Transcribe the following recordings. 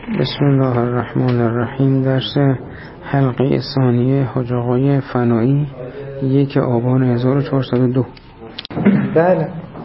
بسم الله الرحمن الرحیم. درس حلقه ثانیه حجقای فنایی 1 آبان 1402. بله.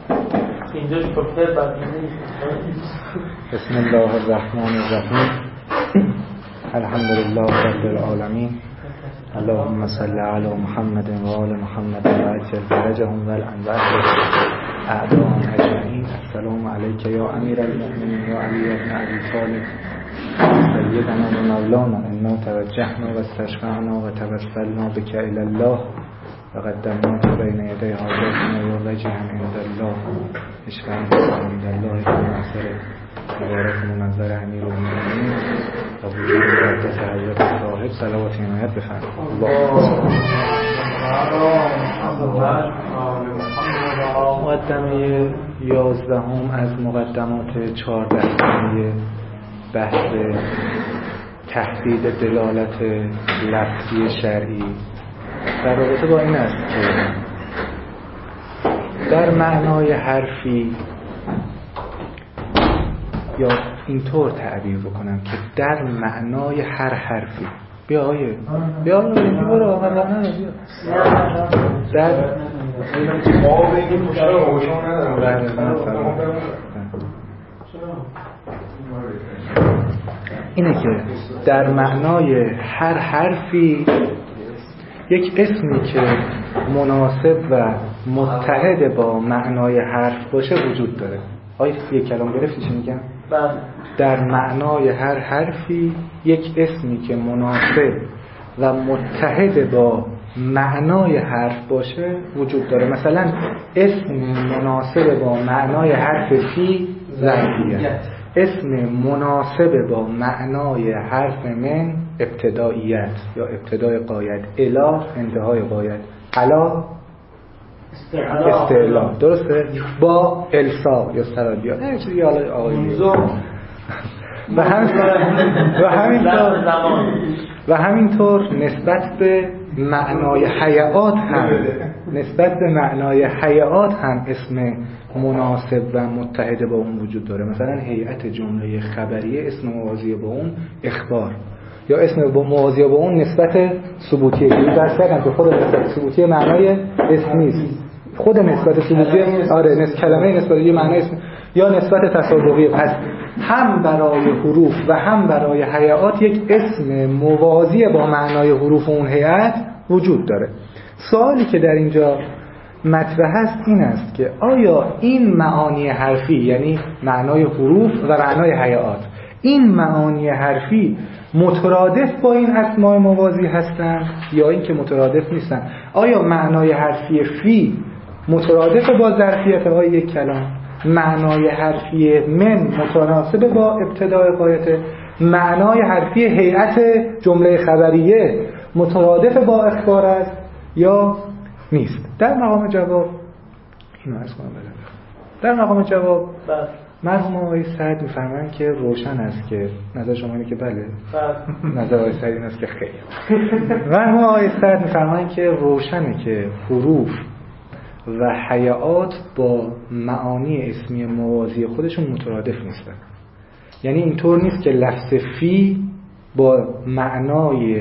بسم الله الرحمن الرحیم. الحمد لله رب العالمین. اللهم صل علی محمد و آل محمد و عجل فرجهم والانواع اعداءهم اجمعین. السلام علیک یا امیر المؤمنین یا علی بن ابی طالب سیدنا و مولانا. انا توجهنا و استشفعنا و توسلنا بک الی الله و قدمناک بین یدی حاجتنا و وجها عند الله اشفعنا عند الله بناصر مبارک منظر امیر المؤمنین و وجود مقدس حضرت صاحب صلوات عنایت بفرمایید. مقدمه 11 از مقدمات 14 بحث تحدید دلالت لفظی شرعی در رابطه با این است که در معنای حرفی، یا اینطور تعبیر بکنم که در معنای هر حرفی، بیا برو آقا در اینه که در معنای هر حرفی یک اسمی که مناسب و متحد با معنای حرف باشه وجود داره. آیا یک کلام گرفتی چی میگم؟ در معنای هر حرفی یک اسمی که مناسب و متحد با معنای حرف باشه وجود داره. مثلا اسم مناسب با معنای حرف فی ظرفیت، اسم مناسب با معنای حرف من ابتداییت یا ابتدای غایت، الی انتهای غایت، علا استعلا، درسته؟ با الساق یا سرابیا، نه چیزی حالا آقایی و همینطور نسبت به معنای حیات هم اسم مناسب و متحد با اون وجود داره. مثلا هیئت جمله خبریه اسم موازی با اون اخبار، یا اسم موازی با اون نسبت ثبوتیه. درس کردم که خود نسبت ثبوتیه معنای اسم نیست، خود نسبت ثبوتیه کلمه نسبت یه معنای اسم یا نسبت تسابقیه. پس هم برای حروف و هم برای هیئات یک اسم موازی با معنای حروف اون هیئت وجود داره. سوالی که در اینجا مطرح است این است که آیا این معانی حرفی، یعنی معنای حروف و معنای هیئات، این معانی حرفی مترادف با این اسماء موازی هستند یا این که مترادف نیستند؟ آیا معنای حرفی فی مترادف با ظرفیت های یک کلام، معنای حرفی من متناسب با ابتدای غایت، معنای حرفی هیئت جمله خبریه مترادف با اخبار است یا نیست؟ در مقام جواب اینو عرض کنم. در مقام جواب مرحوم آقای سعد می‌فرمایند که روشن است که نظر شما اینه که بله، نظر آقای سعد این است که خیر. مرحوم آقای سعد می‌فرمایند که روشنه که حروف و هیئات با معانی اسمی موازی خودشون مترادف نیستن. یعنی اینطور نیست که لفظ فی با معنای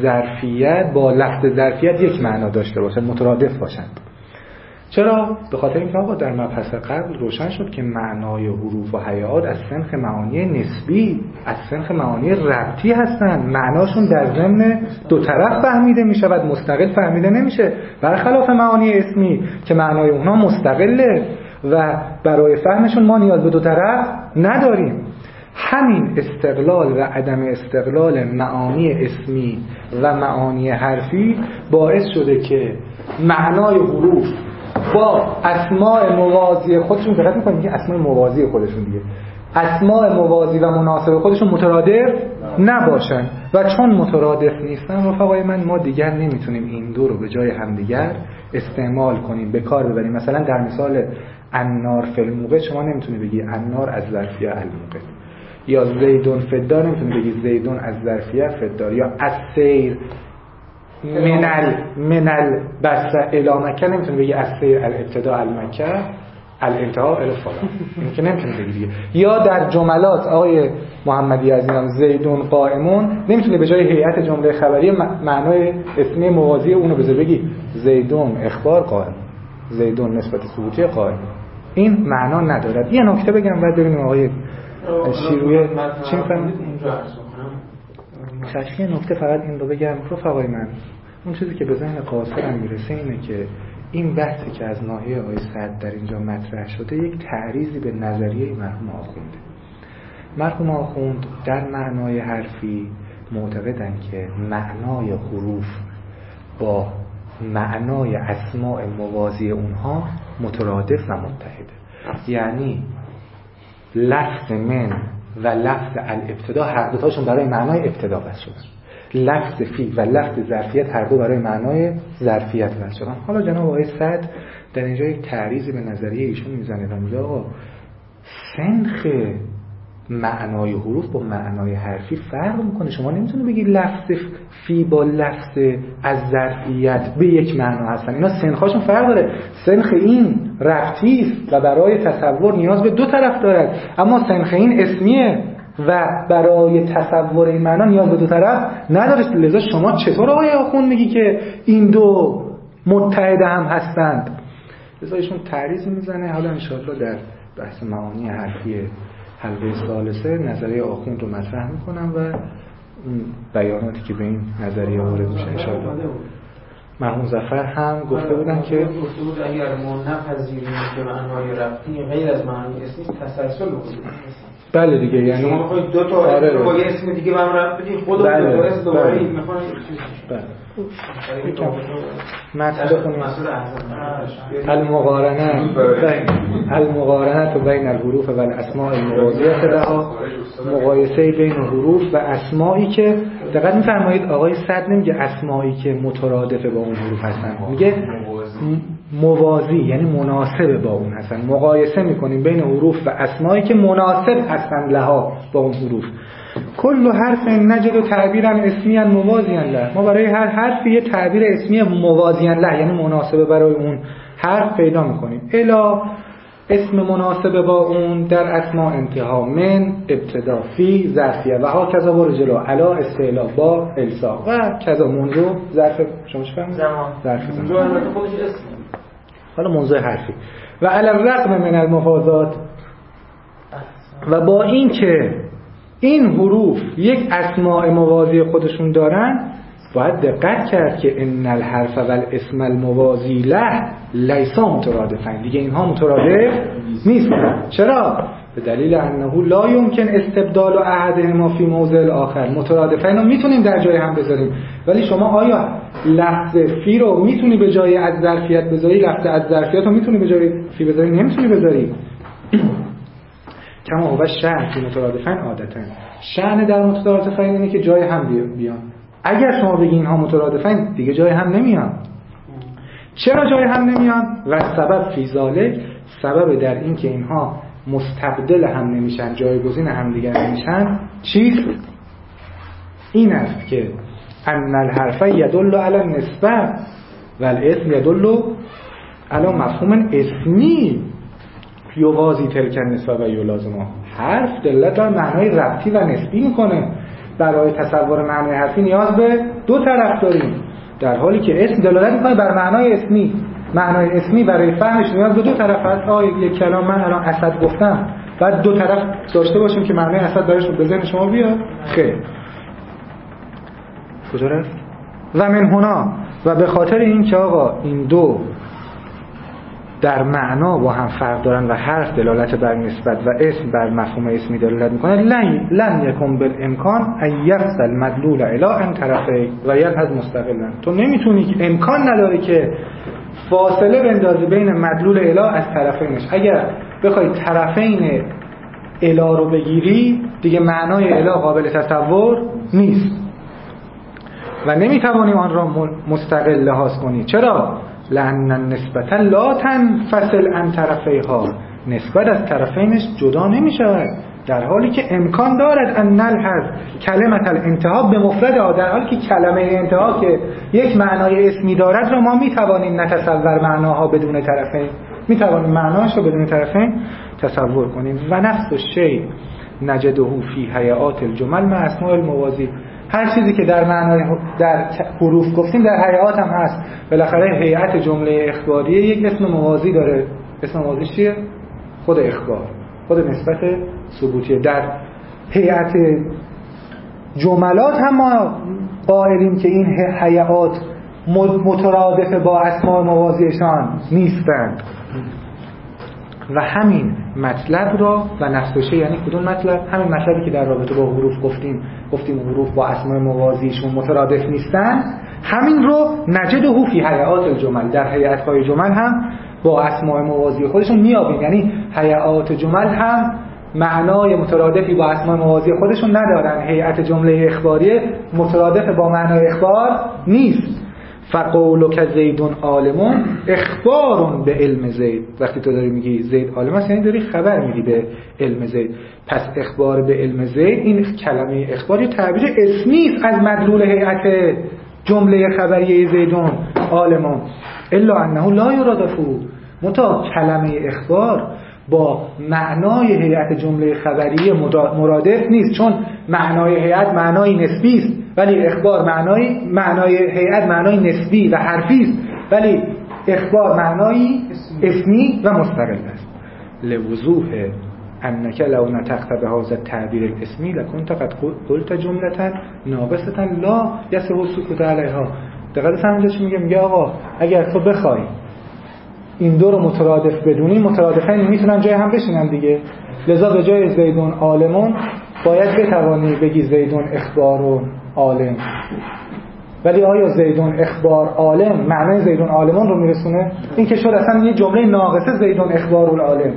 ظرفیت با لفظ ظرفیت یک معنا داشته باشن، مترادف باشند. چرا؟ به خاطر اینکه آقا در مبحث قبل روشن شد که معنای حروف و هیئات از سنخ معانی نسبی، از سنخ معانی ربطی هستند. معناشون در ضمن دو طرف فهمیده می شود، مستقل فهمیده نمیشه، برخلاف معانی اسمی که معنای اونها مستقله و برای فهمشون ما نیاز به دو طرف نداریم. همین استقلال و عدم استقلال معانی اسمی و معانی حرفی باعث شده که معنای حروف با اسماء موازی خودشون، دقت می‌کنید که اسماء موازی خودشون دیگه، اسماء موازی و مناسب خودشون مترادف نباشن. و چون مترادف نیستن رفقای من، ما دیگر نمیتونیم این دو رو به جای همدیگر استعمال کنیم، به کار ببریم. مثلا در مثال النار فی الموقع شما نمیتونی بگی النار از ظرفیه الموقع، یا زیدون فدار نمیتونی بگی زیدون از ظرفیه فدار، یا از سیر منل بس الی مکه نمیتونی بگی از سیر الابتداء المکه الانتها الی فلان، این که نمیتونی بگی دیگه. یا در جملات آقای محمدی عزیزم زیدون قائمون، نمیتونی به جای هیئت جمله خبری معنای اسمی موازی اونو بگی زیدون اخبار قائم، زیدون نسبت ثبوتی قائم. این معنا ندارد. یه نکته بگم بعد ببینیم آقای شیرویه چی می‌فهمید اونجا عرض کنم. یه نکته فقط این رو بگم رفقای من، اون چیزی که به ذهن قاصرم میرسه اینه که این بحثی که از ناحیه آقای سعد در اینجا مطرح شده یک تعریضی به نظریه مرحوم آخونده. مرحوم آخوند در معنای حرفی معتقدن که معنای حروف با معنای اسماء موازی اونها مترادف و متحده. یعنی لفظ من و لفظ الابتدا هر دو تاشون برای معنای ابتدا وضع شدن، لفظ فی و لفظ ظرفیت هر دو برای معنای ظرفیت وضع شدن. حالا جناب آقای سعد در اینجا یک تعریضی به نظریه ایشون میزنه و میگه آقا سنخ معنای حروف با معنای حرفی فرق میکنه. شما نمیتونی بگی لفظ فی با لفظ از ظرفیت به یک معنا هستن، اینا سنخاشون فرق داره. سنخ این ربطی است و برای تصور نیاز به دو طرف دارد، اما سنخ این اسمیه و برای تصور این معنا نیاز به دو طرف نداره. لذا شما چطور آقای آخوند میگی که این دو متحد هم هستند؟ لذا ایشون تعریضی میزنه. حالا انشاءالله در بحث معانی حرفی حلقه ثالثه نظریه آخوند رو مطرح میکنم و بیاناتی که به این نظریه وارد میشه انشاءالله. مرحوم ظفر هم گفته بودن که اگر ما نپذیریم که معنای ربطی غیر از معنای اسمی تسلسل وجود داره. بله دیگه، یعنی شما میخواید دو تا اسم با یه اسم دیگه به هم ربط بدید، خود دو تا اسم دوباره میخوان بله مطلب خونیم المقارنه بین الحروف و الاسماء الموازیه لها، مقایسه بین حروف و اسمایی که دقت می‌فرمایید آقای سعد نمیگه اسمایی که مترادفه با اون حروف هستن، میگه موازی یعنی مناسب با اون هستن. مقایسه میکنیم بین حروف و اسمایی که مناسب هستن لها با اون حروف. کل حرف نجد تعبیرا اسمی موازیا له، ما برای هر حرفی یه تعبیر اسمی موازیا له یعنی مناسبه برای اون حرف پیدا میکنیم. الا اسم مناسبه با اون در اسما انتها، من ابتدا، فی ظرفیه و ها کذا بر جلو، علا استعلا، با السا و کذا منذ ظرف شما چی فهمید؟ ظرف زمان خودش اسم. حالا موضوع حرفی و علی الرغم من المفاضات، و با این که این حروف یک اسماء موازی خودشون دارن باید دقت کرد که ان الحرف و الاسم الموازی له لیسا مترادفین، دیگه اینها مترادف نیستن. چرا؟ به دلیل انه لا یمکن استبدال احدهما فی موضع الاخر. مترادفین رو میتونیم در جای هم بذاریم، ولی شما آیا لفظ فی رو میتونی به جای از ظرفیت بذاری؟ لفظ از ظرفیت رو میتونی به جای فی بذاری؟ نمیتونی بذاری. کما هو شأن فی مترادفین عادتاً، شأن در مترادفین اینه که جای هم بیان. اگر شما بگی اینها مترادفین دیگه جای هم نمیان. چرا جای هم نمیان؟ و سبب فی ذالک، سبب در این که اینها مستبدل هم نمیشن، جایگزین هم دیگر نمیشن چیست؟ این است که ان الحرف یدل علی النسبه و الاسم یدل علی مفهوم اسمی یوازی تلک النسبه و یلازمه. حرف دلالت بر معنای ربطی و نسبی میکنه. برای تصور معنای حرفی نیاز به دو طرف داریم، در حالی که اسم دلالت میکنه بر معنای اسمی. معنای اسمی برای فهمش نیاز به دو طرف هست. یک کلام من الان اسد گفتم، بعد دو طرف داشته باشیم که معنای اسد برایش به ذهن شما بیاد. خیر کجا رفت؟ و من هنا، و به خاطر این که آقا این دو در معنا با هم فرق دارن و حرف دلالت بر نسبت و اسم بر مفهوم اسمی دلالت میکنه، لن یکن بالامکان ان یفصل مدلول الی ان طرفی و یلحظ مستقلا. تو نمیتونی، امکان نداره که فاصله بندازی بین مدلول الی از طرفینش. اگر بخوای طرفین الی رو بگیری دیگه معنای الی قابل تصور نیست و نمیتوانی آن را مستقل لحاظ کنی. چرا؟ لأن النسبة لا تنفصل عن طرفیها، نسبت از طرفینش جدا نمی شود، در حالی که امکان دارد ان نلحظ کلمة الانتها به مفردها، در حالی که کلمه انتها که یک معنای اسمی دارد را ما می توانیم نتصور معناها بدون طرفین. میتوانیم معناش رو بدون طرفین تصور کنیم. و نفس الشیء نجده فی هیئات الجمل مع اسماء الموازی. هر چیزی که در معنای در حروف گفتیم در هیئات هم هست. بالاخره هیئت جمله اخباریه یک اسم موازی داره. اسم موازی چیه؟ خود اخبار، خود نسبت ثبوتیه. در هیئت جملات هم ما قائلیم که این هیئات مترادف با اسماء موازیشان نیستند. و همین مطلب را و نفس الشیء یعنی کدوم مطلب؟ همین مطلبی که در رابطه با حروف گفتیم حروف با اسماء موازیشون مترادف نیستن، همین رو نجده فی هیئات الجمل، در هیئت‌های جمل هم با اسماء موازی خودشون میابیم. یعنی هیئات جمل هم معنای مترادفی با اسماء موازی خودشون ندارن. هیئت جمله اخباریه مترادف با معنای اخبار نیست. فقولک زیدون عالمون اخبارون به علم زید. وقتی تو داری میگی زید عالم است یعنی داری خبر میدی به علم زید. پس اخبار به علم زید، این کلمه اخبار یه تعبیر اسمی است از مدلول هیئت جمله خبریه زیدون عالمون. الا انه لا یرادفو، متا کلمه اخبار با معنای هیئت جمله خبریه مرادف نیست، چون معنای هیئت معنای نسبی است ولی اخبار معنای هیئت معنای نسبی و حرفی است ولی اخبار معنای اسمی و مستقل است. لوضوح انک لو نطقت بهذا التعبیر الاسمی لکنت قد قلت جملة ناقصة لا یصح السکوت علیها. دقیقاً همینجا چی میگه آقا اگر تو بخوای این دو رو مترادف بدونی، مترادفین میتونن جای هم بشینن دیگه. لذا به جای زیدون عالمون باید بتوانی بگی زیدون اخبارون عالم. ولی آیا زیدون اخبار عالم معنای زیدون عالمون رو میرسونه؟ این که شد اصلا یه جمله ناقصه زیدون اخبارون عالم،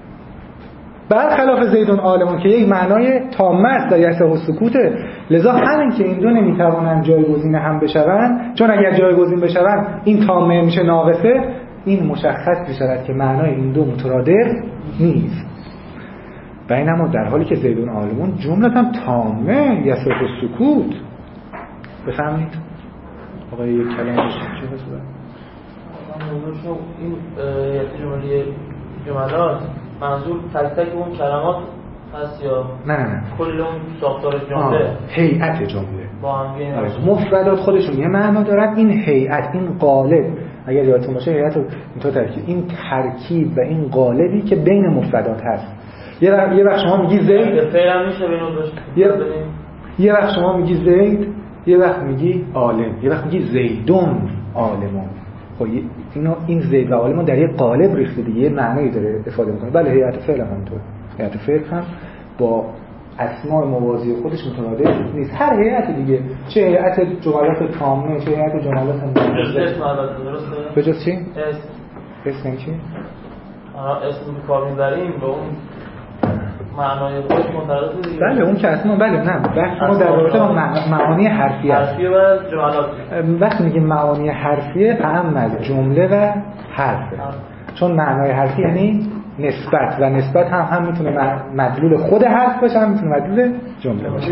برخلاف زیدون عالمون که یک معنای تامه است و یصح السکوته. لذا همین که این دو نمیتوانن جایگزین هم بشوند، چون اگر جایگزین بشوند این تامه میشه ناقصه، این مشخص می‌شود که معنای این دو مترادف نیست. بینما در حالی که زیدون عالمون جملتاً تامه یصح السکوت. بفهمید آقای یک کلمه چه حسابه؟ این جمله جملات منظور تک تک اون کلمات هست یا نه کل اون ساختار جمله؟ هیئت جمله با هم مفردات خودشون یه معنا دارن. این هیئت، این قالب، اگر یادتون باشه هیئت رو اینطور ترکیب، این ترکیب و این قالبی که بین مفردات هست. یه وقت شما میگی زید، فعلا میشه بینو داشت. یه وقت شما میگی زید، یه وقت میگی عالم، یه وقت میگی زیدون عالمون. خب این زید و عالمون در یه قالب ریخته دیگه، یه معنی داره افاده میکنه. بله هیئت فعل هم همونطور. هیئت فعل هم با اسماء موازی خودش مترادف نیست. هر هیئت دیگه، چه هیئت جملات تامه، چه هیئت جملات ناقصه. درسته؟ به جز چی؟ اسم چی؟ اسم کار می‌بریم به اون معنای خودش مترادف دیگه. بله اون که اسما بله نه بحث ما در رابطه با معانی حرفی است. حرفی و جملات. وقتی میگیم معانی حرفیه اهم از جمله و حرفه. چون معنای حرفی یعنی نسبت و نسبت هم میتونه مدلول خود حرف باشه، هم میتونه مدلول جمله باشه.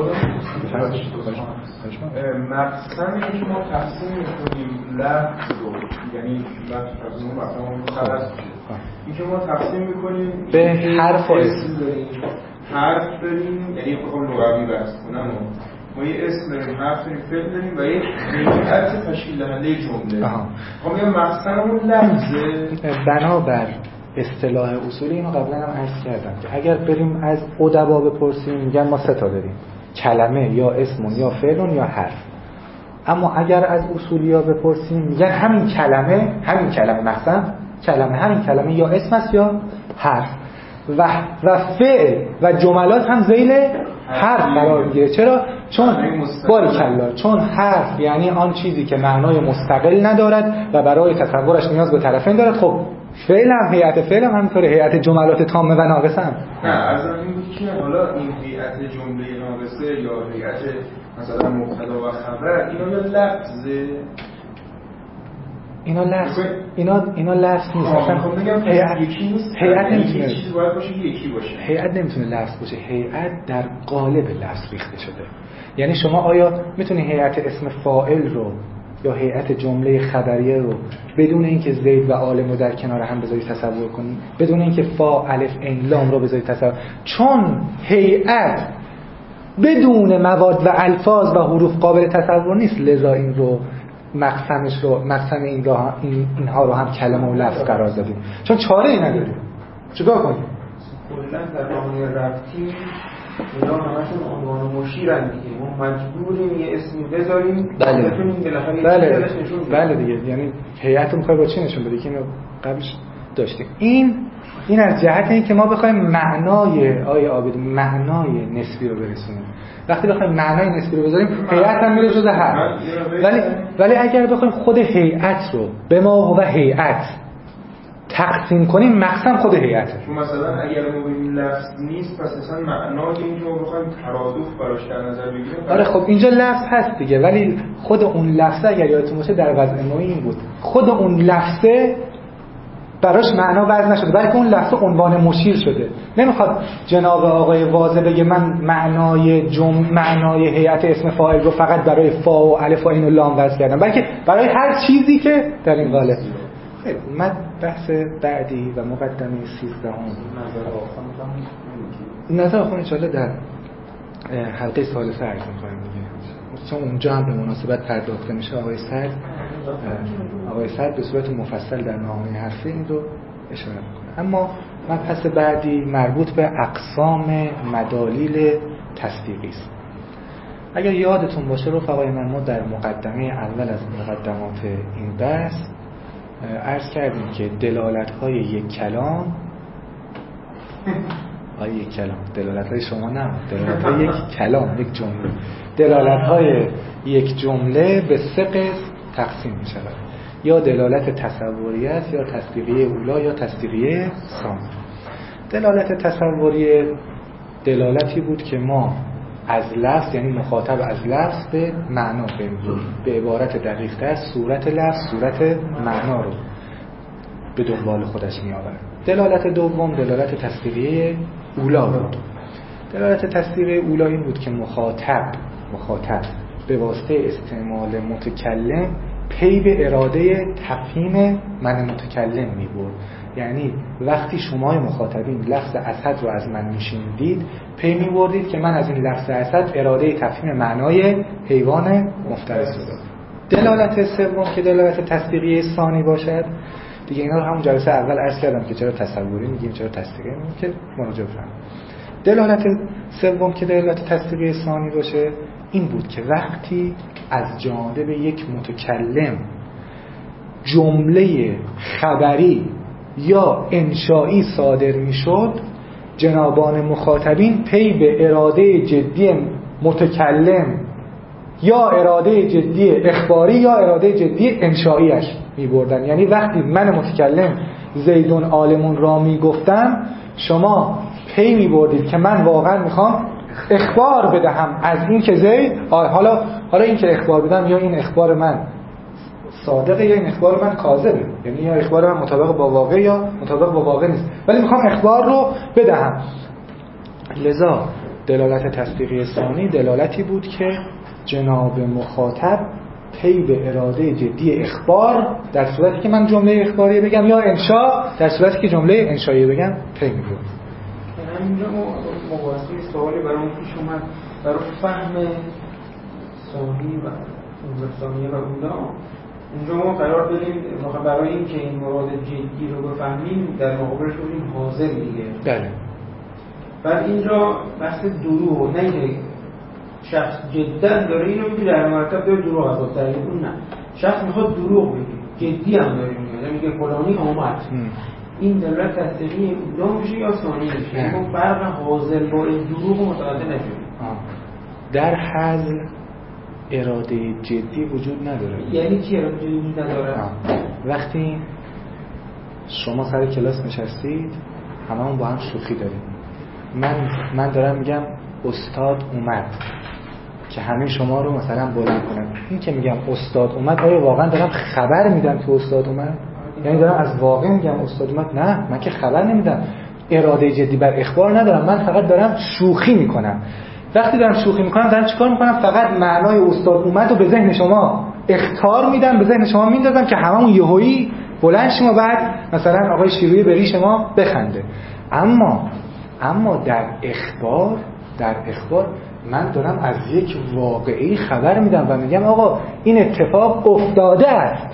مقصد اینه که ما تقسیم میکنیم لفظ رو، یعنی لفظ از اون مثلا خلاص این که ما تقسیم میکنیم به حرف و اسم. حرف داریم، یعنی بخوام لغوی بحث کنم ما یه اسم داریم، حرف داریم، فعل داریم و یه هیئت تشکیل دهنده جمله. ما میگم مقصدمون لفظه. بنابر اصطلاح اصولی اینو قبلا هم عرض کردم که اگر بریم از ادبا بپرسیم میگن ما 3 تا داریم، کلمه یا اسمون یا فعلون یا حرف. اما اگر از اصولیا بپرسیم میگن همین کلمه مثلا همین کلمه یا اسم است یا حرف و فعل و جملات هم ذیل حرف قرار میگیره. چرا؟ چون باریکلا، چون حرف یعنی آن چیزی که معنای مستقل ندارد و برای تصورش نیاز به طرفین دارد. خب فعل هم هیئت فعل هم همینطوره، هیئت جملات تامه و ناقصه هم. نه از این بود که حالا این هیئت جمله ناقصه یا هیئت مثلا مبتدا و خبر اینا یا لفظه، اینا لفظ نیست. اصلا یکی نیست. هیئت نمیتونه یه چیز باید باشه یکی باشه. هیئت نمیتونه لفظ باشه. هیئت در قالب لفظ ریخته شده. یعنی شما آیا میتونی هیئت اسم فاعل رو یا هیئت جمله خبریه رو بدون اینکه زید و عالم رو در کنار هم بذاری تصور کنی، بدون اینکه فا الف عین لام رو بذاری تصور، چون هیئت بدون مواد و الفاظ و حروف قابل تصور نیست، لذا این رو مقسم اینها رو هم کلمه و لفظ قرار دادیم، چون چاره ای نداریم. چیکار کنیم؟ کلا در نامه ربطی اینا همشون عنوان مشیرن دیگه، ما مجبوریم یه اسمی بذاریم بتونیم بالاخره بله دیگه. یعنی هیئت رو می‌خواد با چی نشون بده که اینو قبلش داشتیم. این از جهت این که ما بخوایم معنای عابد معنای نسبی رو برسونیم. وقتی بخوایم معنای نسبی رو بذاریم هیئت هم میره جزء هر. ولی اگر بخوایم خود هیئت رو به ما و هیئت تقسیم کنیم، مقسم خود هیئته. مثلا اگر ما بگیم لفظ نیست، پس اصلا معنای اینکه ما بخوایم ترادف براش در نظر بگیریم. آره خب اینجا لفظ هست دیگه، ولی خود اون لفظه اگر یادتون باشه در وضع ما این بود، خود اون لفظه براش معنا وضع نشده، بلکه اون لفظ عنوان مشیر شده. نمیخواد جناب آقای واضح بگه من معنای هیئت اسم فاعل رو فقط برای فا و الف و عین و لام وضع کردم، بلکه برای هر چیزی که در این قالب. خیلی اومد بحث بعدی و مقدمه 13 نظر آخوان انشاءالله در حلقه ثالثه عرض می‌کنم دیگه، چون اونجا هم به مناسبت پرداخته میشه. آقای سعد به صورت مفصل در نامه حرفی این رو اشاره میکنه. اما مبحث بعدی مربوط به اقسام مدالیل تصدیقی است. اگر یادتون باشه رفقای من، ما در مقدمه اول از مقدمات این بحث عرض کردیم که دلالت‌های یک کلام دلالت‌های شما نه، دلالت‌های یک کلام، یک جمله، دلالت‌های یک جمله به سه قسم تقسیم می‌شود: یا دلالت تصوریه است، یا تصدیقیه اولا، یا تصدیقیه ثانی. دلالت تصوریه دلالتی بود که ما از لفظ، یعنی مخاطب از لفظ به معنا فهمید، به عبارت دقیق‌تر صورت لفظ، صورت معنا رو به دنبال خودش می‌آورد. دلالت دوم دلالت تصدیقیه اولا بود. دلالت تصدیقیه اولا این بود که مخاطب به واسطه استعمال متکلم پی به اراده تفهیم من متکلم می‌برد. یعنی وقتی شما مخاطبین لفظ اسد رو از من میشنیدید، پی می‌بردید که من از این لفظ اسد اراده تفهیم معنای حیوان مفترس رو دارم. دلالت سوم که دلالت تصدیقیه ثانی باشد، دیگه اینا رو همون جلسه اول عرض کردم که چرا تصوری میگیم چرا تصدیقی میگیم که مراجعه کنید. دلالت سوم که دلالت تصدیقیه ثانی باشه این بود که وقتی از جانب یک متکلم جمله خبری یا انشایی صادر میشد، جنابان مخاطبین پی به اراده جدی متکلم یا اراده جدی اخباری یا اراده جدی انشاییش می بردن. یعنی وقتی من متکلم زیدون عالمون را می گفتم، شما پی می بردید که من واقعا میخوام اخبار بدهم از این که زید، حالا این که اخبار بدم، یا این اخبار من صادقه یا این اخبار من کاذبه، یعنی یا اخبار من مطابق با واقع یا مطابق با واقع نیست، ولی میخوام اخبار رو بدهم. لذا دلالت تصدیقی ثانی دلالتی بود که جناب مخاطب پی به اراده جدی اخبار در صورتی که من جمله اخباری بگم یا انشا در صورتی که جمله انشایی بگم پی می‌برد. اینجا مواصل سوالی برام پیش اومد برای فهم ثانی و ثانیه و اولا. اینجا ما قرار داریم برای این که این مراد جدی رو بفهمیم در مقابلش بودیم حاضر دیگه. بله. بعد اینجا بحث دروغ، نه که شخص جدا داره اینو میگه در مرتب داره دروغ از داره، اون نه، شخص میخواد دروغ بگه جدی هم داره میگه، میگه فلانی آمد. این دلالت تصدیقی اولا میشه یا ثانی میشه؟ یعنی فرق حاضر با این دروغ متوجه نشدیم. در حذف اراده جدی وجود نداره. یعنی چی اراده جدی وجود نداره؟ وقتی شما سر کلاس نشستید هممون با هم شوخی داریم، من دارم میگم استاد اومد که همه شما رو مثلا بلند کنم، این که میگم استاد اومد آیا واقعا دارم خبر میدم که استاد اومد؟ یعنی دارم از واقع میگم استاد اومد؟ نه، من که خبر نمیدم، اراده جدی بر اخبار ندارم، من فقط دارم شوخی میکنم. وقتی دارم شوخی میکنم دارم چیکار میکنم؟ فقط معنای استاد اومد رو به ذهن شما اخطار میدم به ذهن شما میندازم که هممون یهویی بلند شما بعد مثلا آقای شیروی بری شما بخنده. اما در اخبار من دارم از یک واقعی خبر میدم و میگم آقا این اتفاق افتاده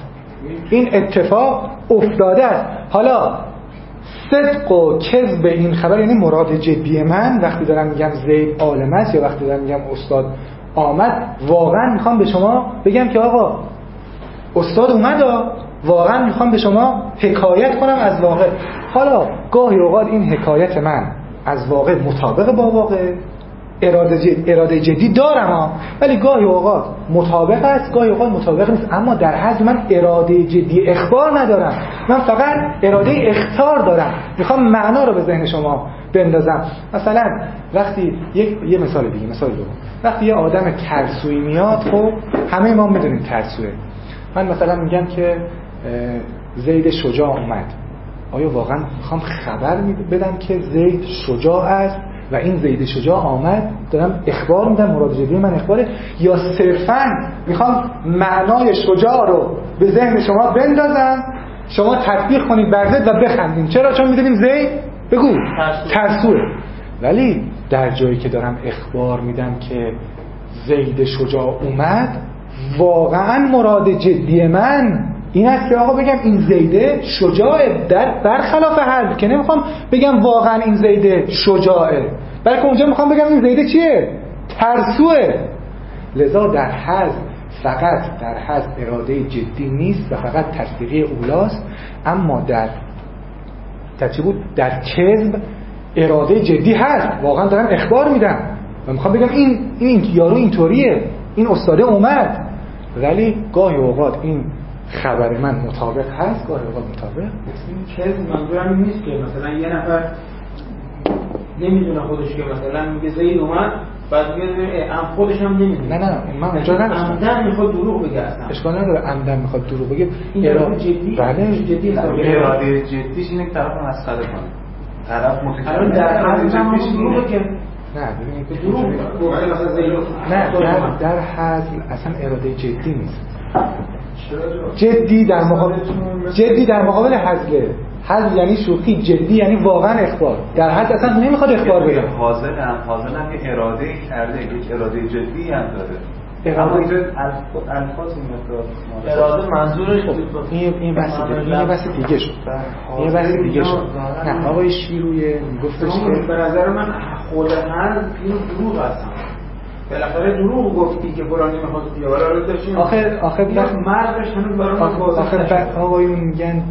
است. حالا صدق و کذب این خبر، یعنی مراد جدی من وقتی دارم میگم زید عالم است یا وقتی دارم میگم استاد آمد، واقعا میخوام به شما بگم که آقا استاد اومد، واقعا میخوام به شما حکایت کنم از واقع. حالا گاهی اوقات این حکایت من از واقع مطابق با واقع، اراده جدی دارم ولی گاهی اوقات مطابق است، گاهی اوقات مطابق نیست. اما در حد من اراده جدی اخبار ندارم، من فقط اراده اخطار دارم. میخوام معنا رو به ذهن شما بندازم. مثلا وقتی یه مثال دیگه، مثال دوم، وقتی یه آدم ترسویی میاد، خب همه ما میدونیم ترسوه. من مثلا میگم که زید شجاع اومد، آیا واقعا میخوام خبر بدم که زید شجاع است و این زید شجاع آمد، دارم اخبار میدم، مراد جدی من اخباره، یا صرفاً میخوام معنای شجاع رو به ذهن شما بندازم، شما تطبیق کنید بر زید و بخندید؟ چرا؟ چون میدونیم زید بگو ترسوه. ولی در جایی که دارم اخبار میدم که زید شجاع اومد، واقعاً مراد جدی من این است که آقا بگم این زیده شجاعه، در برخلاف حذف که نمیخوام بگم واقعا این زیده شجاعه، بلکه اونجا میخوام بگم این زیده چیه؟ ترسوه. لذا در حذف فقط در حذف اراده جدی نیست و فقط تصدیقی اولاست، اما در چی بود؟ در کذب اراده جدی هست، واقعا دارم اخبار میدم و میخوام بگم این یارو اینطوریه، این استاده اومد. ولی گاهی اوقات این خبر من مطابق هست، گاهی اوقات مطابق نیست. کذب منظورم این نیست که مثلا یه نفر نمیدونه خودش که مثلا میگه زید اومد، بعد میگه خودش هم نمیدونه. نه من اونجا نگفتم عمدن میخواد دروغ بگه، اصلا اشکال نداره عمدن میخواد دروغ بگه. اراده جدی، بله جدی اراده جدیش اینه که طرف مسخره کنه، طرف متکلم در حد جدیش دروغه که نه ببینید دروغ گفته مثلا زید نه در حد اصلا اراده جدی نیست. جدی در مقابل حزله. حزل یعنی شوخی، جدی یعنی واقعا اخبار. در حد اصلا نمیخواد اخبار بده. حاضر هم که اراده کرده، یک اراده جدی هم داره. اراده الفاظ مقدار اراده منظورش این بحث دیگه شد. این بحث دیگه شد. نه آقای شیروی میگفتش که به نظر من خود حزل این دروغ هستن. بالاخره دروغ گفتی که فلانی میخواد بیا، ولی رو داشتیم آخه مرگش هنوز برای من واضح نشد. آقایون میگن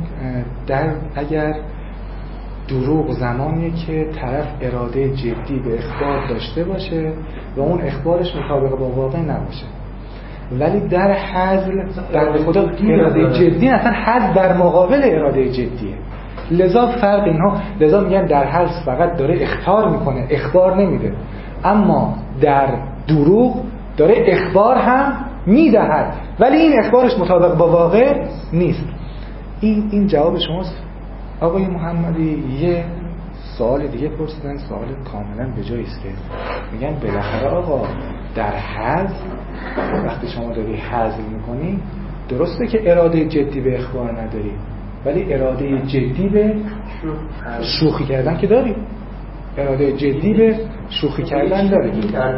اگر دروغ زمانیه که طرف اراده جدی به اخبار داشته باشه و اون اخبارش مطابق با واقع نباشه. ولی در حذف در خدا اراده جدی اصلا حذف در مقابل اراده جدیه. لذا فرق اینها، لذا میگن در حذف فقط داره اخطار میکنه، اخبار نمیده. اما در دروغ داره اخبار هم میدهد ولی این اخبارش مطابق با واقع نیست. این جواب شماست آقای محمدی. یه سوال دیگه پرسیدن، سوال کاملا به جایی است که میگن بالاخره آقا در حذف وقتی شما داری حذف میکنی درسته که اراده جدی به اخبار نداری، ولی اراده جدی به شوخی کردن که داری. اراده جدی به شوخی کردن داره.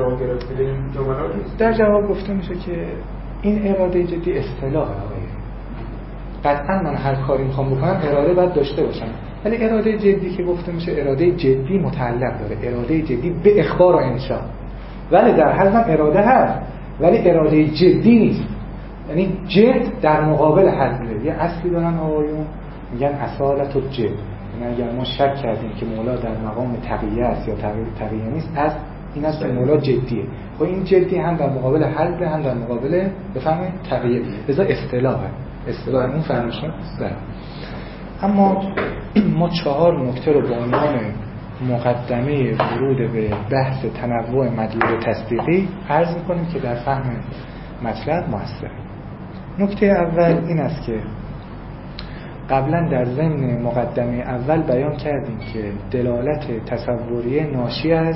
در جواب گفته میشه که این اراده جدی اصطلاحه آقای. قطعا من هر کاری میخوام بکنم اراده باید داشته باشم، ولی اراده جدی که گفته میشه اراده جدی متعلق داره اراده جدی به اخبار و انشاء. ولی در حذف اراده هست ولی اراده جدی نیست. یعنی جد در مقابل حذف. یه اصلی دارن آقایون میگن اصالت و جد. یعنی اگر ما شک کردیم که مولا در مقام تقیه است یا تقیه نیست، از این است که مولا جدیه. خب این جدی هم در مقابل حذف هم در مقابل بفهمید تقیه. لذا اصطلاحه. اصطلاح اون فرمشون داره. اما ما 4 نکته رو به عنوان مقدمه ورود به بحث تنوع مدلول تصدیقی عرض می‌کنیم که در فهم مطلب موثره. نکته اول این است که قبلا در ضمن مقدمه اول بیان کردیم که دلالت تصوریه ناشی از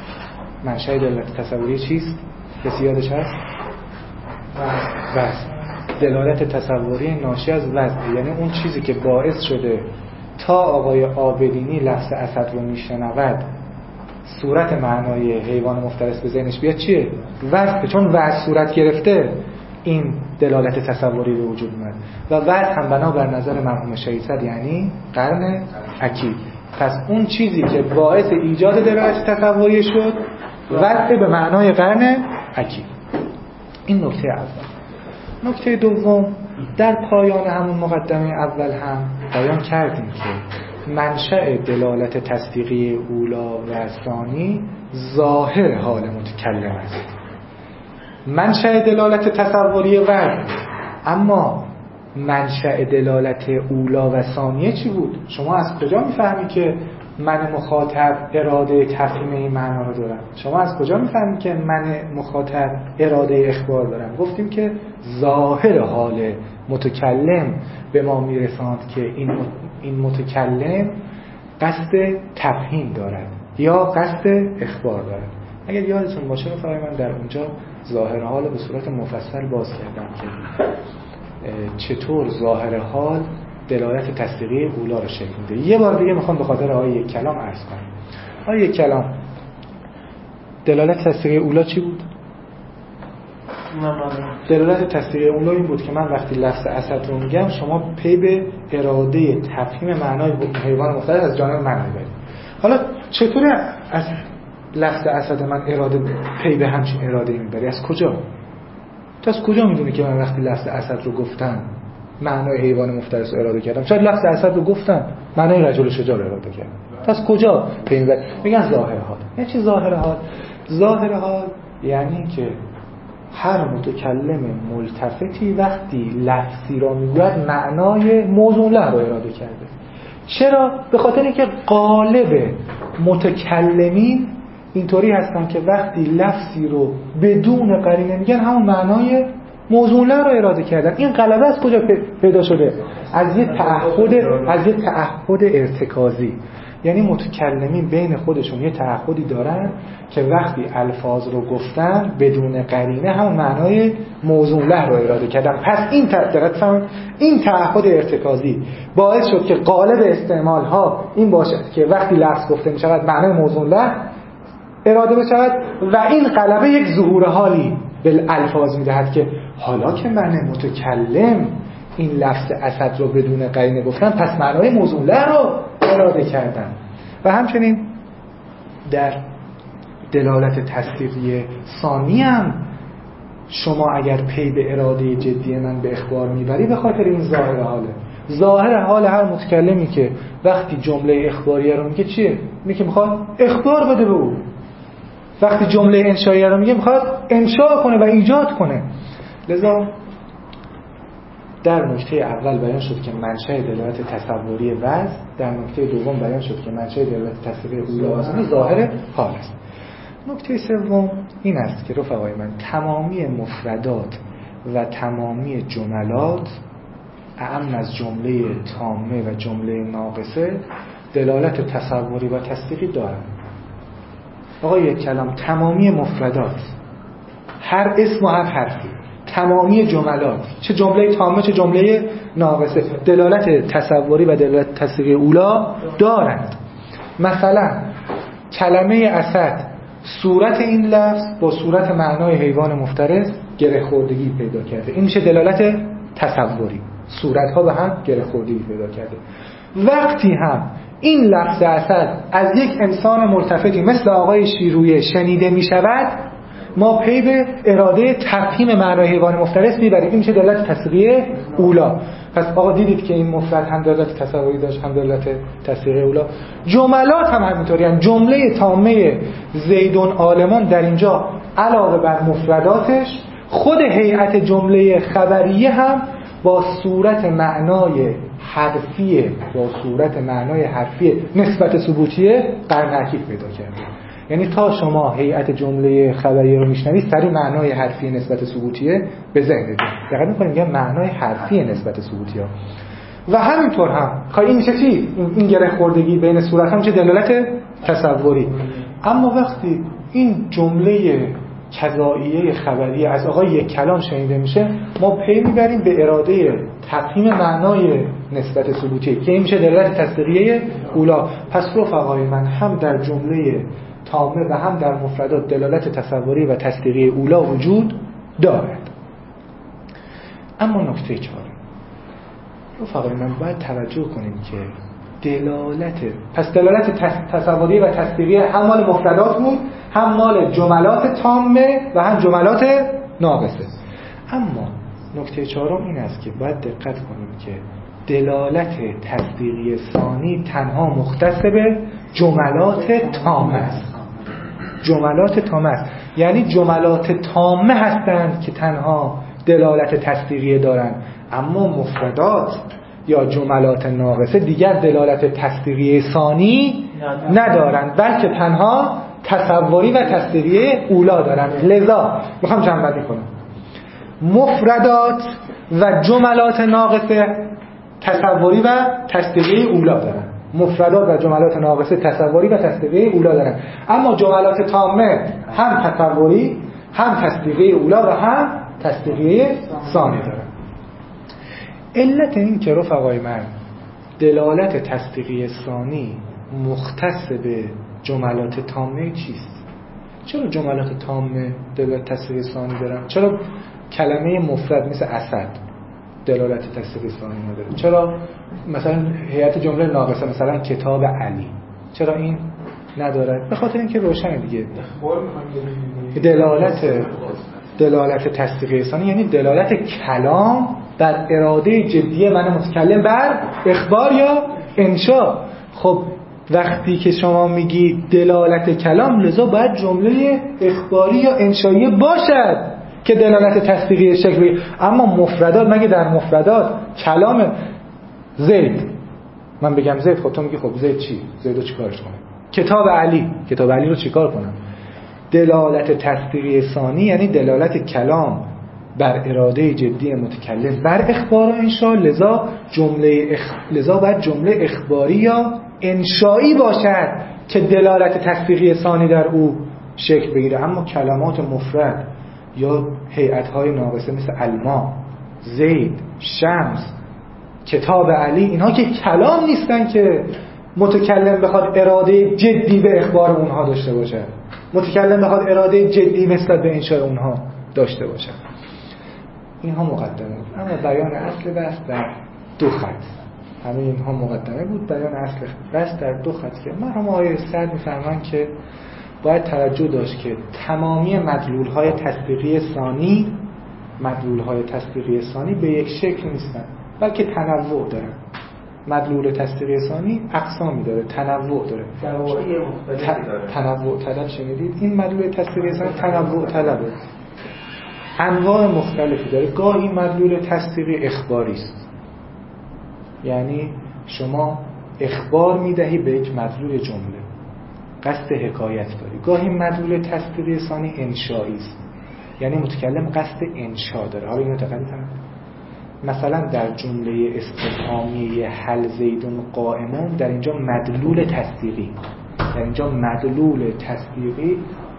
منشأ دلالت تصوریه چیست؟ کسی یادش هست؟ وزن. دلالت تصوری ناشی از وضع، یعنی اون چیزی که باعث شده تا آقای عابدینی لفظ اسد رو میشنود صورت معنای حیوان مفترس به ذهنش بیاد چیه؟ وضع. چون وضع صورت گرفته این دلالت تصوری به وجود اومد و وضع هم بنابر نظر مرحوم شهیدصد یعنی قرن اکید. پس اون چیزی که باعث ایجاد دلالت تصوری شد وضع به معنای قرن اکید. این نکته اول. نکته دوم، در پایان همون مقدمه اول هم بیان کردیم که منشأ دلالت تصدیقی اولا و ثانی ظاهر حال متکلم است. منشأ دلالت تصوری وضع، اما منشأ دلالت اولا و ثانیه چی بود؟ شما از کجا میفهمی که من مخاطب اراده تفهیم این معنا رو دارم؟ شما از کجا میفهمی که من مخاطب اراده اخبار دارم؟ گفتیم که ظاهر حال متکلم به ما میرساند که این متکلم قصد تفهیم دارد یا قصد اخبار دارد. اگر یادتون باشه من در اونجا ظاهر حال به صورت مفصل باز کردم که چطور ظاهر حال دلالت تصدیقی اولا رو شکل میده. یه بار دیگه میخوام به خاطر آیه کلام عرض کنم. آیه کلام دلالت تصدیقی اولا چی بود؟ دلالت تصدیقی اولا این بود که من وقتی لفظ اسد رو میگم شما پی به اراده تفهیم معنای حیوان مفترس از جانب من میبرید. حالا چطوری از لفظ اسد من اراده پی به همچین اراده میبری؟ از کجا؟ تو از کجا میدونی که من وقتی لفظ اسد رو گفتم معنای حیوان مفترس رو اراده کردم؟ شاید لفظ اسد رو گفتم معنای رجل شجاع رو اراده کردم. تو از کجا پی میبری؟ میگن ظاهر حال. یعنی چی ظاهر حال؟ ظاهر حال یعنی که هر متکلم ملتفتی وقتی لفظی را میگوید معنای موضوع له رو اراده کرده. چرا؟ به خاطر اینکه غالب متکلمین اینطوری هستن که وقتی لفظی رو بدون قرینه میگن همون معنای موضوع له رو اراده کردن. این غلبه از کجا پیدا شده؟ از یه تعهد ارتکازی. یعنی متکلمین بین خودشون یه تعهدی دارن که وقتی الفاظ رو گفتن بدون قرینه همون معنای موضوع له رو اراده کردن. پس این تعهد ارتکازی باعث شد که غالب استعمال ها این باشد که وقتی لفظ گفته می شود معنای موضوع له اراده بشود و این غلبه یک ظهور حالی به الفاظ میدهد که حالا که من متکلم این لفظ اسد رو بدون قرینه گفتم پس معنای موضوع له رو اراده کردن. و همچنین در دلالت تصدیقی ثانی هم شما اگر پی به اراده جدی من به اخبار میبری به خاطر این ظاهر حاله. ظاهر حال هر متکلمی که وقتی جمله اخباریه رو میگه چیه؟ میگه میخواد اخبار بده به او. وقتی جمله انشائیه رو میگه میخواد انشاء کنه و ایجاد کنه. لذا در نکته اول بیان شد که منشأ دلالت تصوری وضع، در نکته دوم بیان شد که منشأ دلالت تصویری اولا و ثانی ظاهر حال است. نکته سوم این است که رفقای من تمامی مفردات و تمامی جملات اعم از جمله تامه و جمله ناقصه دلالت تصوری و تصدیقی دارند. آقای کلام تمامی مفردات، هر اسم و هر حرفی، تمامی جملات، چه جمله تامه چه جمله ناقصه، دلالت تصوری و دلالت تصدیقی اولا دارند. مثلا کلمه اسد صورت این لفظ با صورت معنای حیوان مفترس گره خوردگی پیدا کرده. این میشه دلالت تصوری. صورت‌ها به هم گره خوردگی پیدا کرده. وقتی هم این لفظ اسد از یک انسان ملتفتی مثل آقای شیرویه شنیده میشود ما پی به اراده تفهیم معنای حیوان مفترس میبریم. این میشه دلالت تصدیقی اولا. پس آقا دیدید که این مفرد هم دلالت تصوری داشت هم دلالت تصدیقی اولا. جملات هم همینطوری هم. جمله تامه زیدون عالمان در اینجا علاوه بر مفرداتش خود هیئت جمله خبریه هم با صورت معنای حرفی نسبت ثبوتیه قرن‌اکید پیدا کرده. یعنی تا شما هیئت جمله خبریه رو میشنوید سری معنای حرفی نسبت ثبوتیه به ذهن میاد. دقیقاً می‌کنیم میگم معنای حرفی نسبت ثبوتیه. و همینطور هم این میشه چی؟ این گره خوردگی بین صورت هم میشه دلالت تصوری. اما وقتی این جمله کذائیه خبریه از آقای یک کلام شنیده میشه، ما پی میبریم به اراده تفهیم معنای نسبت ثبوتی که این میشه دلالت تصدیقیه اولا. پس رفقای من هم در جمله تامه و هم در مفردات دلالت تصوری و تصدیقی اولا وجود دارد. اما نکته چهارم، رفقای من باید توجه کنیم که دلالت تصوری و تصدیقی هم مال مفردات بود، هم مال جملات تامه و هم جملات ناقصه. اما نکته چهارم این است که باید دقت کنیم که دلالت تصدیقی ثانی تنها مختص به جملات تامه است. جملات تامه است، یعنی جملات تامه هستند که تنها دلالت تصدیقی دارند، اما مفردات یا جملات ناقصه دیگر دلالت تصدیقی ثانی ندارند، بلکه تنها تصوری و تصدیقی اولا دارند. لذا میخوام جمع بندی کنم، مفردات و جملات ناقصه تصوری و تصدیقی اولا دارند. مفردات و جملات ناقصه تصوری و تصدیقی اولا دارند، اما جملات تامه هم تصوری هم تصدیقی اولا و هم تصدیقی ثانی دارند. علت این که رفقای من دلالت تصدیقی ثانی مختص به جملات تامه چیست؟ چرا جملات تامه دلالت تصدیقی ثانی دارن؟ چرا کلمه مفرد مثل اسد دلالت تصدیقی ثانی نداره؟ چرا مثلا هیئت جمله ناقصه مثلا کتاب علی چرا این نداره؟ به خاطر اینکه روشن دیگه دلالت تصدیقی ثانی یعنی دلالت کلام بر اراده جدی من متکلم بر اخبار یا انشا. خب وقتی که شما میگی دلالت کلام، لذا باید جمله اخباری یا انشایی باشد که دلالت تصدیقی شکل بگیره. اما مفردات، مگه در مفردات کلام زید، من بگم زید، خب تو میگی خب زید چی؟ زیدو چیکارش کنم؟ کتاب علی رو چیکار کنم؟ دلالت تصدیقی ثانی یعنی دلالت کلام بر اراده جدی متکلم بر اخبار و انشا، لذا باید جمله اخباری یا انشایی باشد که دلالت تصدیقی ثانی در او شکل بگیره. اما کلمات مفرد یا هیئت‌های ناقصه مثل الما، زید، شمس، کتاب علی، اینها که کلام نیستن که متکلم بخواد اراده جدی به اخبار اونها داشته باشه، متکلم بخواد اراده جدی نسبت به انشاء اونها داشته باشه. اینها مقدمه بود. اما بیان اصل بحث در 2 خط. همه اینها مقدمه بود. بیان اصل بحث در 2 خط که مرحوم آقای سعد می‌فرمایند که باید توجه داشت که تمامی مدلول‌های تصدیقی ثانی به یک شکل نیستن، بلکه تنوع دارن. مدلول تصدیقی ثانی اقسامی داره، تنوع داره. تنوع طلب شنیدید؟ این مدلول تصدیقی ثانی تنوع طلبه. انواع مختلفی داره. گاهی مدلول تصدیقی اخباری است، یعنی شما اخبار میدهی به یک مدلول جمله، قصد حکایت داری. گاهی مدلول تصدیقی ثانی انشایی است، یعنی متکلم قصد انشا داره. حالا اینو دقت کنید. مثلا در جمله استفهامی هل زیدون قائمون، در اینجا مدلول تصدیقی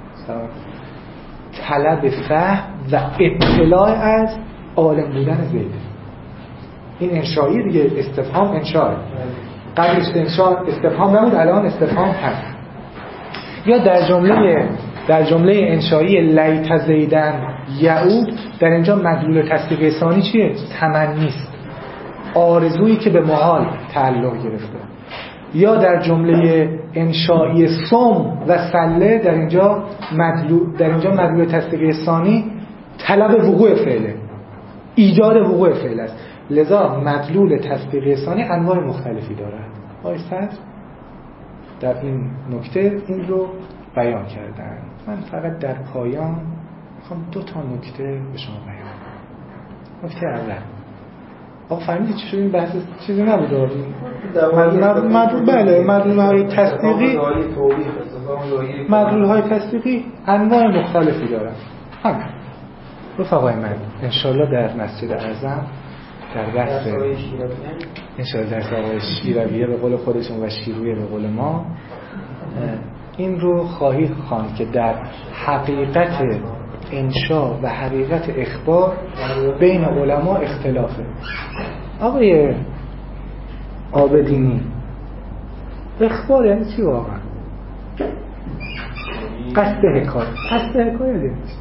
طلب فهم و اطلاع از عالم بودن زید. این انشایی دیگه، استفهام انشاه. قبلش استفهام نبود، الان استفهام هست. یا در جمله انشایی لیت زیدن یعود، در اینجا مدلول تصدیقی ثانی چیه؟ تمنی است، آرزویی که به محال تعلق گرفته. یا در جمله انشایی صم و سله، در اینجا مدلول تصدیقی ثانی طلب وقوع فعله، ایجاد وقوع فعل است. لذا مدلول تصدیقی ثانی انواع مختلفی دارد. آقای صدر در این نکته این رو بیان کردن. من فقط در پایان میخوام 2 نکته به شما بیان کنم. نکته اول، آقا فهمیدید چی شد؟ این بحث چیزی نبود. مدلول‌های تصدیقی انواع مختلفی دارن. رفقای من انشالله در مسجد اعظم در بحث انشالله در سوای شیرویه به قول خودشون و شیرویه به قول ما، این رو خواهید خواند که در حقیقت انشا و حقیقت اخبار بین علما اختلافه. آقای عابدینی، اخبار یعنی چی واقعا؟ قصد حکایت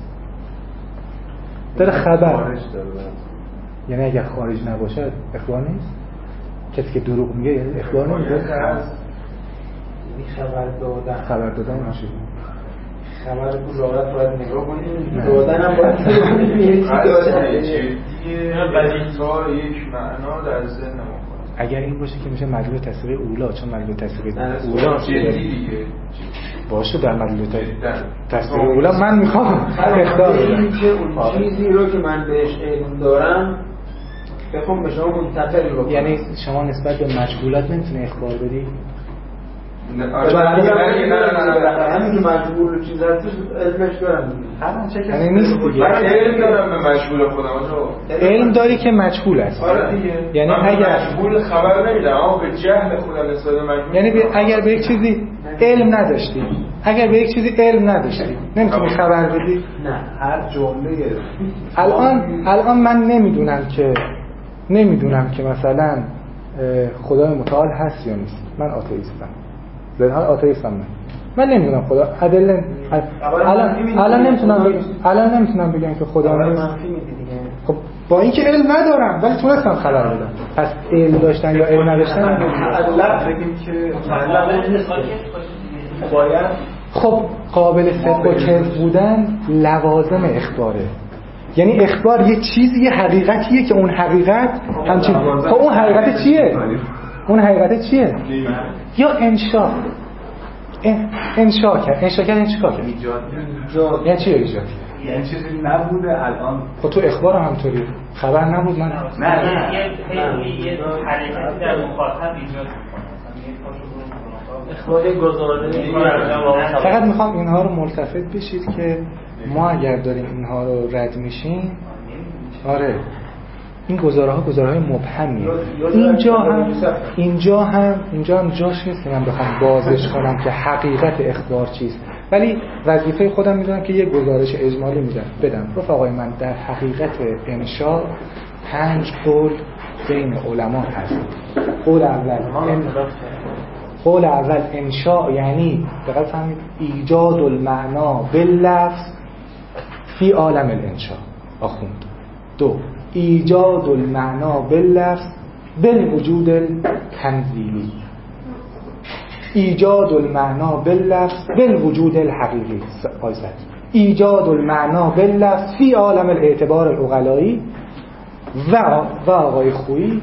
داره خبر، یعنی اگر خارج نباشه اخبار نیست. کسی که دروغ میگه یعنی اخبار نمیده. خبر دادن میشه. خبر تو راحت باید نگاه کنیم، دادن هم باید تا یک معنا در ذهن ما. اگر این باشه که میشه مدلول تصویر اولا، چون مدلول تصویر اولا جدی دیگه باشه. در مدلول تصویر اولا من میخوام اختیار بدم که اون چیزی رو که من بهش علم دارم بخوام به شما منتقل بکنم. یعنی شما نسبت به مجهولات نمیتونی اخبار بدی؟ نه همین که مجبور چیز هستش علمش دارم. یعنی نیست دیگه. من علم دارم به مجبور خودم. علم داری که مجهول است. یعنی اگر مجبور خبر نمیدم اما به جهل خودم نسبت به مجبور. یعنی اگر به یک چیزی علم نداشتی، نمیتونی خبر بدی؟ نه، هر جمله الان من نمیدونم که مثلا خدای متعال هست یا نیست. من آتئیستم. در حال آتئیستم من نمیدونم خدا ادله. الان نمیتونم بگم که خدا نیست. خب با اینکه علم ندارم ولی تونستم خبر بدم. پس علم داشتن یا علم نداشتن الله بگیم که باید خب قابل صدق و کذب بودن لوازم اخباره. یعنی اخبار یه چیزی، یه حقیقتیه که اون حقیقت همچین. خب اون حقیقت چیه؟ یا انشا کرد. یعنی چیکار کرد؟ یعنی چی ایجاد؟ یعنی چیزی نبوده الان. خب تو اخبار همطوری خبر نبود. من نه یه حرکتی در مخاطب ایجاد می‌کنه. فقط میخوام اینها رو ملتفت بشید که ما اگر داریم اینها رو رد میشیم، آره این گزاره‌های مبهمیه. اینجا هم جاش نیست من بخوام بازش کنم که حقیقت اخبار چیست، ولی وظیفه خودم میدونم که یه گزارش اجمالی بدم. رفقای من، در حقیقت انشا 5 قول بین علما هست. قول اول انشا یعنی دقیق فهمید ایجاد المعنا باللفظ فی عالم الانشا. آخوند. 2 ایجاد المعنا باللفظ بالوجود التنزیلی. ایجاد المعنا باللفظ بالوجود الحقیقی. ایجاد المعنا باللفظ فی عالم الاعتبار العقلایی. و آقای خویی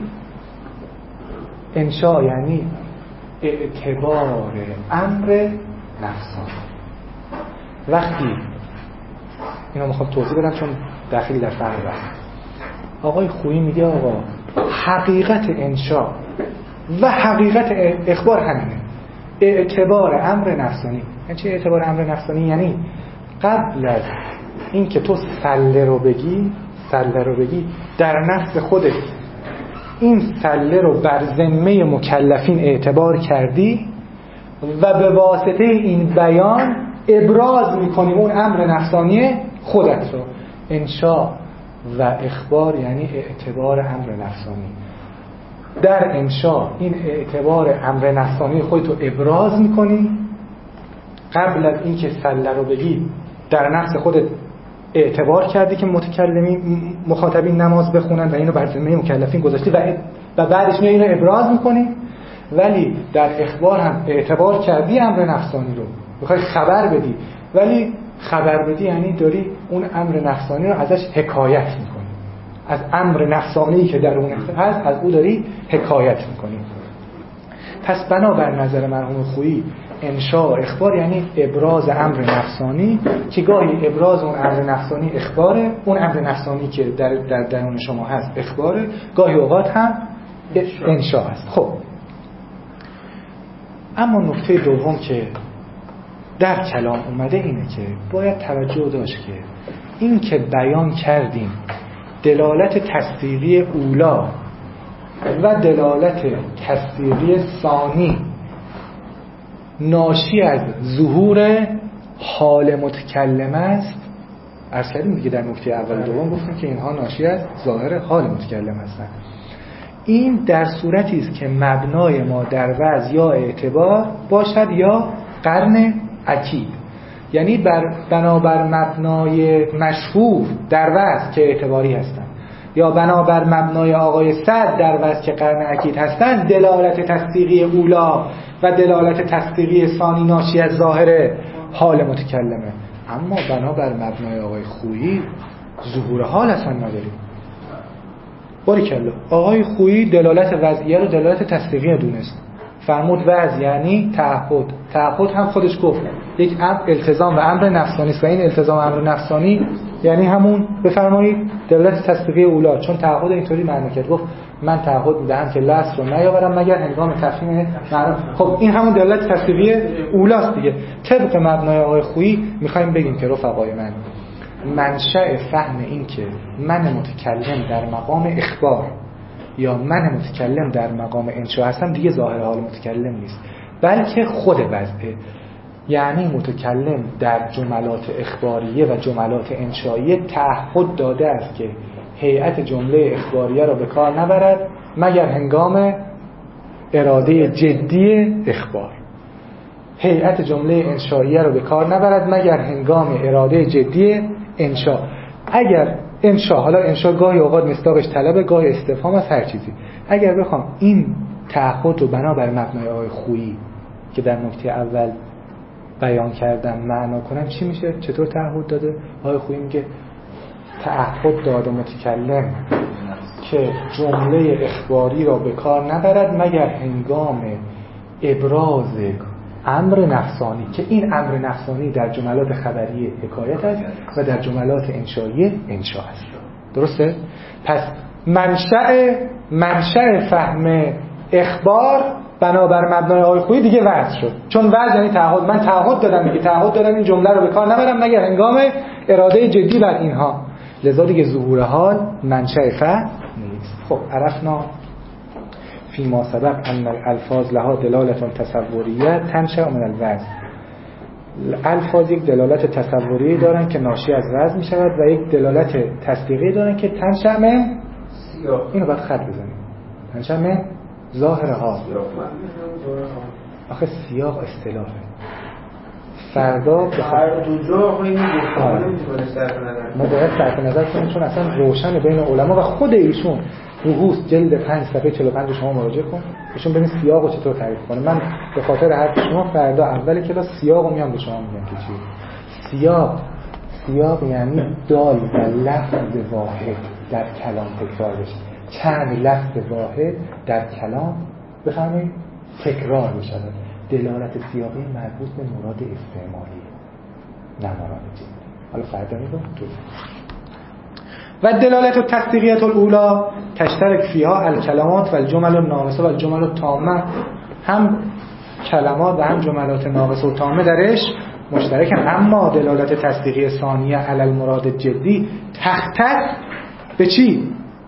انشا یعنی اعتبار امر نفسانی. وقتی اینو میخوام توضیح بدم چون داخلی در فرق است. آقای خویی میگه آقا حقیقت انشا و حقیقت اخبار همینه، اعتبار امر نفسانی. یعنی چه اعتبار امر نفسانی؟ یعنی قبل از اینکه تو سله رو بگی در نفس خودت این سله رو بر ذمه مکلفین اعتبار کردی و به واسطه این بیان ابراز میکنی اون امر نفسانی خودت رو. انشا و اخبار یعنی اعتبار امر نفسانی. در انشا این اعتبار امر نفسانی خودت رو ابراز میکنی قبل از اینکه سله رو بگی در نفس خودت اعتبار کردی که مخاطبین نماز بخونن و اینو بر ذمه مکلفین گذاشتی و بعدش میای اینو ابراز میکنی. ولی در اخبار هم اعتبار کردی امر نفسانی رو، میخوای خبر بدی، ولی خبر بدی یعنی داری اون امر نفسانی رو ازش حکایت میکنی. از امر نفسانی که در اون هست از او داری حکایت میکنی. پس بنابر نظر مرحوم خویی انشاء و اخبار یعنی ابراز امر نفسانی که گاهی ابراز اون امر نفسانی اخباره، اون امر نفسانی که در درون شما هست اخباره، گاهی اوقات هم انشاء است. خب اما نکته دوم که در کلام اومده اینه که باید توجه داشت که این که بیان کردیم دلالت تصدیقی اولا و دلالت تصدیقی ثانی ناشی از ظهور حال متکلم است، عرض کردیم دیگه در نکته اول و دوم گفتیم که اینها ناشی از ظاهر حال متکلم هستند. این در صورتی است که مبنای ما در وضع یا اعتبار باشد یا قرن اکید، یعنی بنابر مبنای مشهور در وضع که اعتباری هستند یا بنابر مبنای آقای سعد در وضع که قرن اکید هستند، دلالت تصدیقی اولا و دلالت تصدیقی ثانی ناشی از ظاهر حال متکلمه. اما بنابر مبنای آقای خویی ظهور حال اصلا نداریم. باریکلا، آقای خویی دلالت وضعیه رو دلالت تصدیقی دونست، فرمود وضع یعنی تعهد. تعهد هم خودش گفت یک التزام و امر نفسانی است و این التزام و امر نفسانی یعنی همون بفرمایید دلالت تصدیقی اولا، چون تعهد اینطوری معنی کرد، گفت من تعهد میدهم که لفظ رو نیاورم مگر هنگام تفهیم معنی. خب این همون دلالت تصدیقی اولاست دیگه. طبق مبنای آقای خویی میخوایم بگیم که رفقای من، منشأ فهم این که من متکلم در مقام اخبار یا من متکلم در مقام انشا هستم دیگه ظاهر حال متکلم نیست، بلکه خود وضعه. یعنی متکلم در جملات اخباریه و جملات انشائیه تعهد داده است که هیئت جمله اخباریه را به کار نبرد مگر هنگام اراده جدی اخبار، هیئت جمله انشائیه را به کار نبرد مگر هنگام اراده جدی انشا. اگر انشا، حالا انشا گاهی اوقات مصداقش طلب، گاهی استفهام از هر چیزی، اگر بخوام این تعهد رو بنابر مبنای آقای خویی که در نکته اول بیان کردم معنا کنم چی میشه؟ چطور تعهد داده؟ آقای خویی میگه تعهد داده متکلم که جمله اخباری را به کار نبرد مگر هنگام ابراز امر نفسانی، که این امر نفسانی در جملات خبری حکایت است و در جملات انشایی انشا است. درسته؟ پس منشأ فهم اخبار بنابر مبنای آقای خویی دیگه وضع شد، چون وضع یعنی تعهد. من تعهد دادم دیگه، تعهد دادم این جمله رو به کار نبرم مگر هنگام اراده جدی بر اینها، لذا دیگه ظهور حال منشأ فهم نیست. خب عرفنا فيما سبق ان الالفاظ لها دلالت تصوریه تنشأ من الوضع. الفاظ یک دلالت تصوری دارن که ناشی از وضع می شود و یک دلالت تصدیقی دارن که تنشأ من سیاق. اینو باید خط بزنیم، تنشأ من ظاهر حال. آخه سیاق اصطلاحه، فردا بخاطر دو جا خیلی نمیتونه صرف نظر، ما باید صرف نظر کنیم چون اصلا روشن بین علما و خود ایشون. رؤوس جلد 5 صفحه 45 شما مراجعه کن، ایشون ببین سیاقو چطور تعریف کنه. من به خاطر حرف شما فردا اول کلاس سیاقو میام به شما میگم که چی. سیاق یعنی دال و لفظ واحد در کلام تکرار بشه، چند لفظ واحد در کلام بفهمید تکرار بشه. دلالت سیاقی مربوط به مراد استعمالی نه مراد جدی. حالا فردا میگم تو. و دلالت تصدیقیت الاولا تشترک فیها الکلمات و الجمل الناقصه و الجمل التامه. هم کلمات و هم جملات ناقصه و تامه درش مشترکن. اما دلالت تصدیقی ثانیه علی المراد جدی تختص به چی؟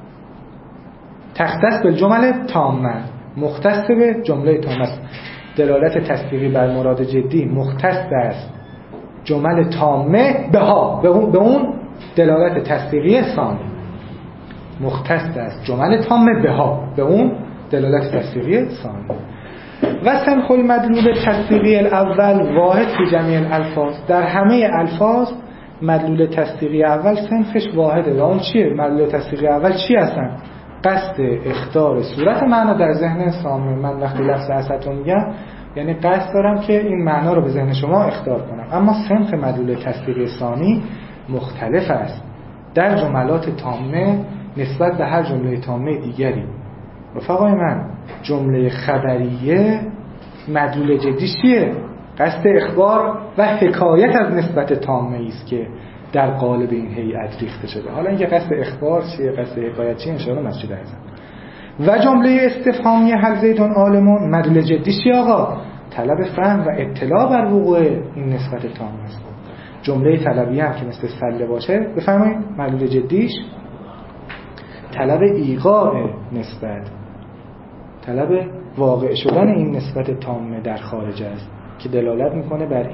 تختص به جمل تامه، مختص به جمله تامه. دلالت تصدیقی بر مراد جدی مختص است جمل تامه به اون دلالت تصدیقی ثانی، مختص است جمل تامه به اون دلالت تصدیقی ثانی. و سنخ المدلول تصدیقی الاول واحد فی جمیع الالفاظ. در همه الفاظ مدلول تصدیقی اول سنخش واحده. و اون چیه؟ مدلول تصدیقی اول چی هستن؟ قصد اخطار صورت معنا در ذهن سامع. من وقتی لفظ اسد رو میگم یعنی قصد دارم که این معنا رو به ذهن شما اخطار کنم. اما سنخ مدلول تصدیقی ثانی مختلف است در جملات تامه نسبت به هر جمله تامه دیگری. رفقای من، جمله خبریه مدلول جدی چیه؟ قصد اخبار و حکایت از نسبت تامه است که در قالب این هیئت ریخته شده. حالا اینکه قصد اخبار چیه، قصد حکایت چیه، ان شاء الله مسجد اعظم. و جمله استفهامی هل زیدون عالمون مدلول جدی چیه آقا؟ طلب فهم و اطلاع بر وقوع این نسبت تامه است. جمله طلبی هم که مثل سله باشه بفرمایید مدلول جدیش طلب ایقاع نسبت، طلب واقع شدن این نسبت تامه در خارج است که دلالت میکنه بر این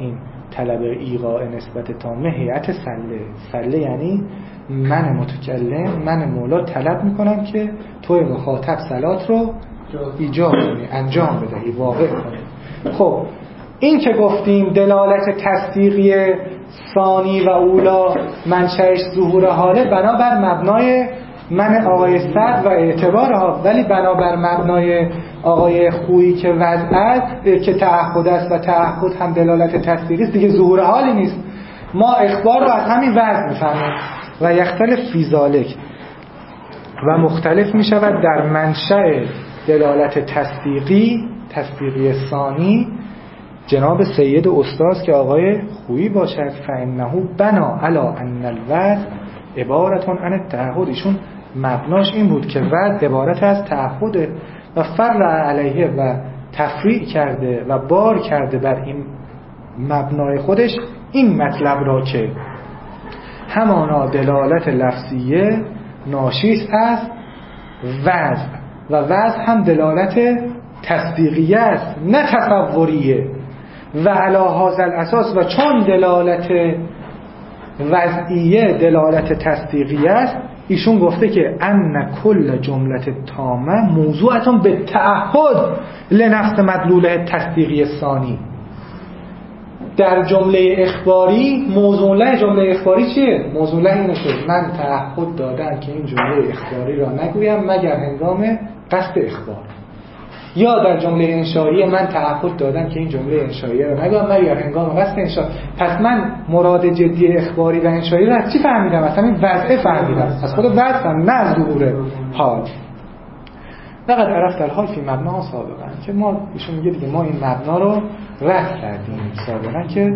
طلب ایقاع نسبت تامه هیئت سله یعنی من متکلم، من مولا طلب میکنم که توی مخاطب صلات رو ایجاب کنی، انجام بدهی، واقع کنی. خب این که گفتیم دلالت تصدیقی ثانی و اولا منشأش ظهور حاله بنابر مبنای من آقای صدر و اعتبارها، ولی بنابر مبنای آقای خویی که وضع که تعهد است و تعهد هم دلالت تصدیقی است، دیگه ظهور حالی نیست. ما اخبار رو از همین وضع میفهمیم و یختلف فی ذالک و مختلف می شود در منشأ دلالت تصدیقی ثانی جناب سید استاد که آقای خویی باشد. فإنه بنا علی ان الوضع عبارت عن التعهد، ایشون مبناش این بود که وضع عبارت از تعهد و فرع علیه و تفریع کرده و بار کرده بر این مبنای خودش این مطلب را که همانا دلالت لفظیه ناشی از وضع و وضع هم دلالت تصدیقیه است نه تصوریه. و علی هذا الاساس و چون دلالت وضعیه دلالت تصدیقیه است، ایشون گفته که ان کل جملت تامه موضوعتون به تعهد لنفس مدلوله تصدیقی ثانی. در جمله اخباری موضوع جمله اخباری چیه؟ موضوع اینه که من تعهد دادم که این جمله اخباری را نگویم مگر هنگام قصد اخبار، یا در جمله انشایی من تعهد دادم که این جمله انشایی را نگویم مگر هنگام قصد انشا. پس من مراد جدی اخباری و انشایی را از چی فهمیدم؟ اصلا این وضع فهمیدم، از خود وضع هم نه از ظهور حال. لقد عرفت الحال فی مبنا سابقا، که ما ایشون میگه دیگه ما این مبنا رو رد کردیم سابقا. که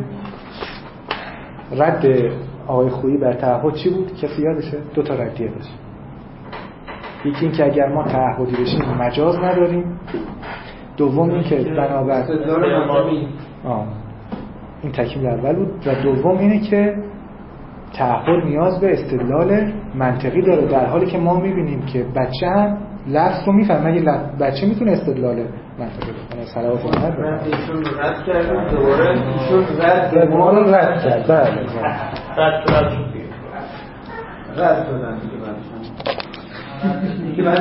رد آقای خویی بر تعهد چی بود؟ کسی یادشه؟ 2 تا ردیه داشت. یکی این که اگر ما تعهدی بشیم مجاز نداریم، دوم این که بنابر این تکمیل اول بود، و دوم اینه که تعهد نیاز به استدلال منطقی داره، در حالی که ما میبینیم که بچه هم لفظ رو میفهمه. اگه بچه میتونه استدلال منطقی بکنه. صلوات الله علیه ایشون رد کردن دوباره ایشون رد کرد. بله رد شدن دیگه بعدش